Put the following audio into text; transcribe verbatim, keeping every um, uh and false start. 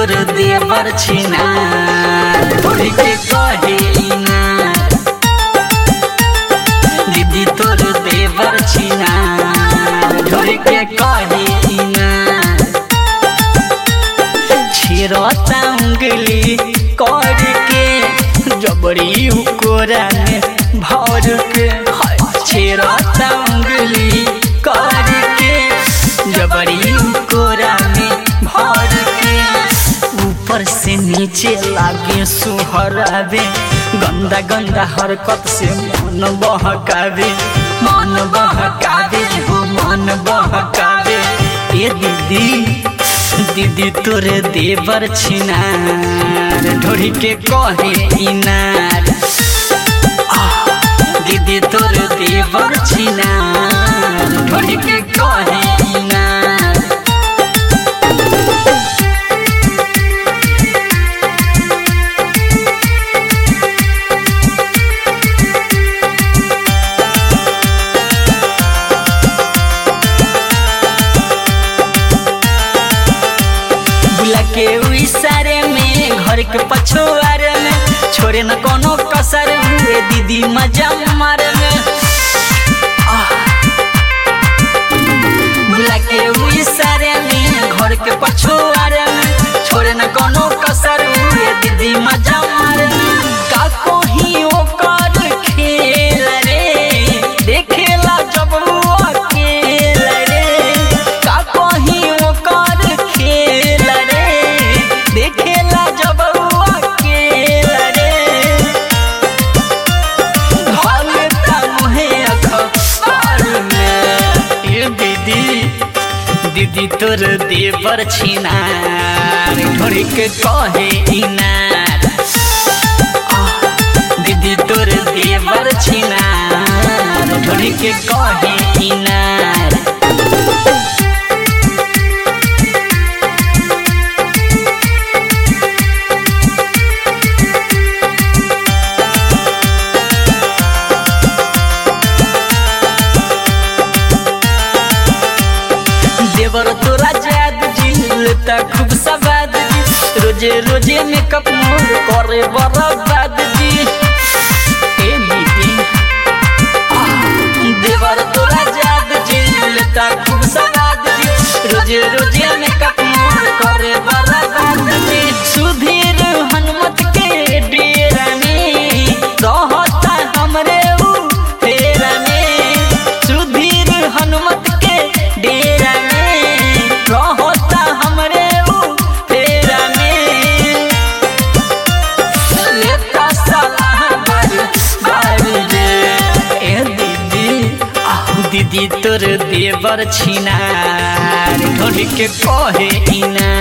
तोर देवर छिनार ढोरी के कहे इनार। दीदी तोर देवर छिनार ढोरी के कहे इनार। छिरता उंगली कर के जबरी कोरा में भर के छिरता उंगली कर के जबरी कोरा में भर के ऊपर से नीचे लागे सुहरावे गंदा गंदा हरकत से मन बहकावे मन बहकावे हो मन बहकावे। ए दीदी दीदी तोर देवर छिनार ढोरी के कहे इनार। दीदी तोर देवर छिनार ढोरी के कहे इनार। के इशारे में घर के पछुआरे में छोड़े न कोनो कसर हुए दीदी मजा मारे में। बुला के इशारे में घर के पछुआरे में छोड़े न कोनो कसर हुए दीदी मजा मारे में। का कोही ओकर खेल रे देखेला जब वो अकेला रे। का कोही ओकर खेल देखेला जब अकेला रे ढलता मुहे अखबार में। ये दीदी दीदी तोर देवर छिनार ढोरी के कहे इनार। दीदी तोर देवर छिनार ढोरी के कहे इनार। देवर तोरा जाद जी लेता खूब सवाद जी रोजे रोजे मेकअप मोर करे बर्बाद जी। ए दीदी देवर तोरा जाद जी लेता खूब सवाद जी रोजे रोजे मेकअप मोर करे बर्बाद जी। सुधीर हनुमत के डेरा में रहता हमरे ऊ फेरा में। सुधीर हनुमत के डेरा रहता हमरे ऊ फेरा में लेता सलाह बार बार रे। ए दीदी दीदी तोर देवर छिनार ढोरी के कहे इनार।